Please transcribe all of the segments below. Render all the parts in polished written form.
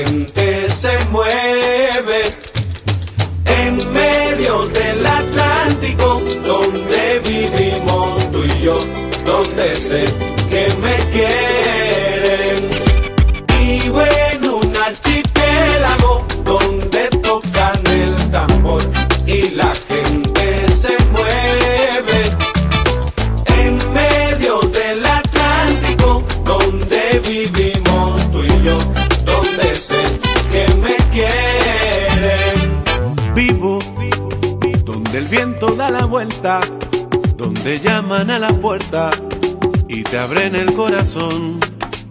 gente se mueve en medio del Atlántico, donde vivimos tú y yo, donde sé que me quieren. Vivo en un archipiélago donde tocan el tambor y la gente se mueve en medio del Atlántico, donde vivimos tú y yo, donde sé que me quieren. Vivo donde el viento da la vuelta, donde llaman a la puerta y te abren el corazón.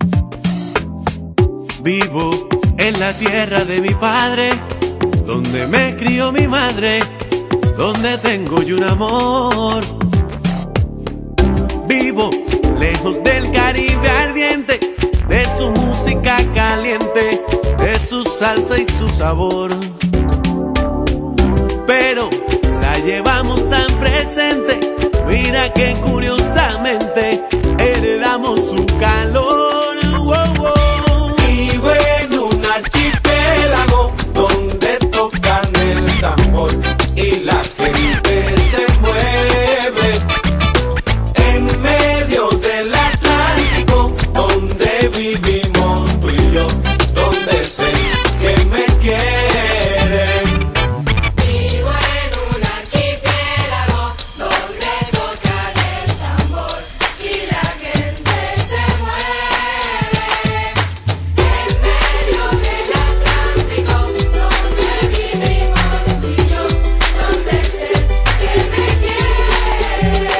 Vivo en la tierra de mi padre, donde me crió mi madre, donde tengo yo un amor. Vivo lejos del Caribe ardiente, de su música caliente, de su salsa y su sabor. Pero la llevamos tan presente, mira que curiosamente heredamos su calor. Wow, wow. Vivo en un archipiélago donde tocan el tambor y la gente se mueve en medio del Atlántico, donde vivimos tú y yo, donde sé que me quieren. Vivo en un archipiélago donde tocan el tambor y la gente se mueve en medio del Atlántico, donde vivimos tú y yo, donde sé que me quieren.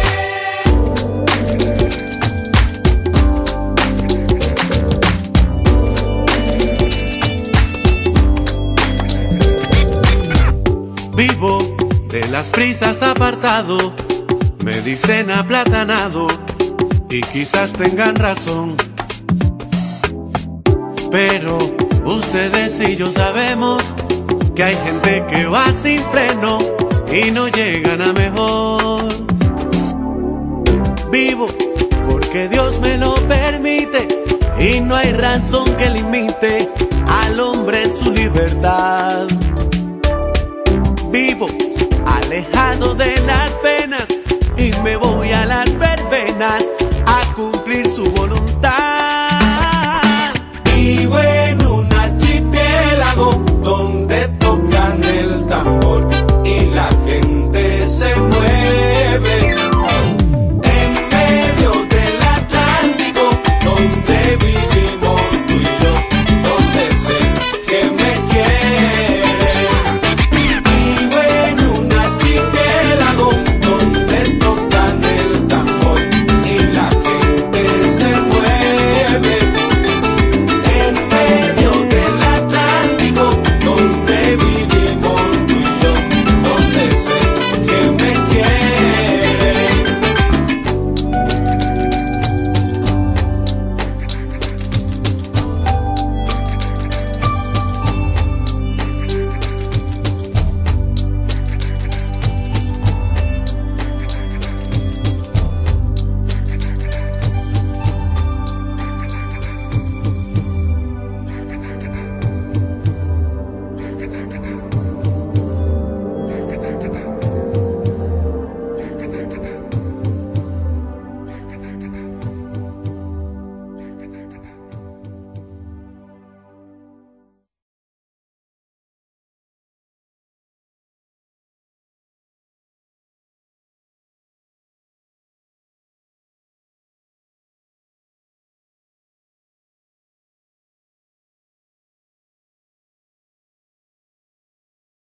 Vivo de las prisas apartado, me dicen aplatanado y quizás tengan razón. Pero ustedes y yo sabemos que hay gente que va sin freno y no llegan a mejor. Vivo porque Dios me lo permite y no hay razón que limite al hombre en su libertad. Vivo alejado de las penas y me voy a las verbenas